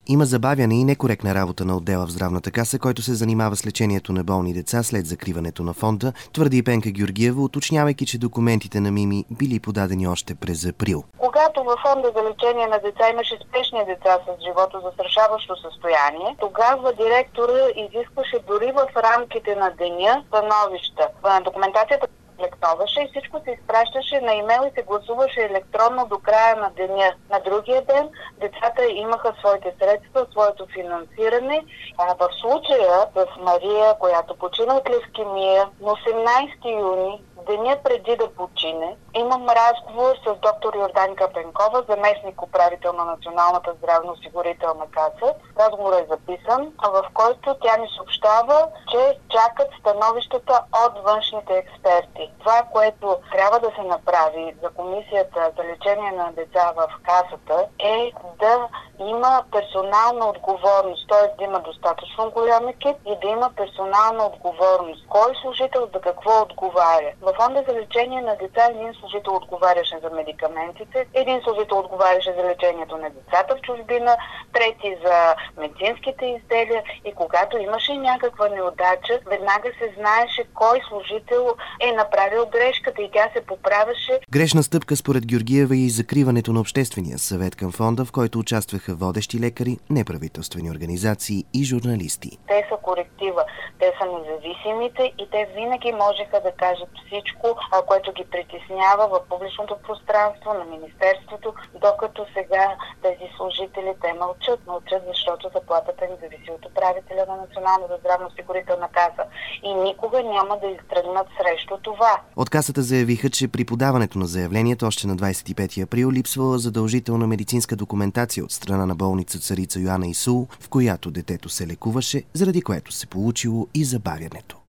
Има забавяне и некоректна работа на отдела в здравната каса, който се занимава с лечението на болни деца след закриването на фонда, твърди Пенка Георгиева, уточнявайки, че документите на Мими били подадени още през април. Когато във фонда за лечение на деца имаше спешни деца с животозастрашаващо състояние, тогава директора изискваше дори в рамките на деня становища. Документацията и всичко се изпращаше на имейл и се гласуваше електронно до края на деня. На другия ден децата имаха своите средства, своето финансиране. В случая с Мария, която почина от левкемия, на 18 юни, деня преди да почине, имам разговор с доктор Йорданка Пенкова, заместник управител на Националната здравноосигурителна каса. Разговорът е записан, в който тя ни съобщава, че чакат становищата от външните експерти. Това, което трябва да се направи за комисията за лечение на деца в касата, е да има персонална отговорност, т.е. да има достатъчно голям екип и да има персонална отговорност. Кой служител за какво отговаря? В фонда за лечение на деца един служител отговаряше за медикаментите, един служител отговаряше за лечението на децата в чужбина, трети за медицинските изделия и когато имаше някаква неудача, веднага се знаеше кой служител е направил грешката и тя се поправяше. Грешна стъпка според Георгиева и закриването на Обществения съвет към фонда, в който участваха водещи лекари, неправителствени организации и журналисти. Те са коректива, те са независимите и те винаги можеха да кажат всичко, което ги притеснява в публичното пространство на Министерството, докато сега тези служители те мълчат, защото заплатата им зависи от управителя на Националната здравноосигурителна каса и никога няма да изтръгнат срещу това. От касата заявиха, че при подаването на заявлението още на 25 април липсвала задължителна медицинска документация от страна на болница Царица Йоана Исул, в която детето се лекуваше, заради което се получило и забавянето.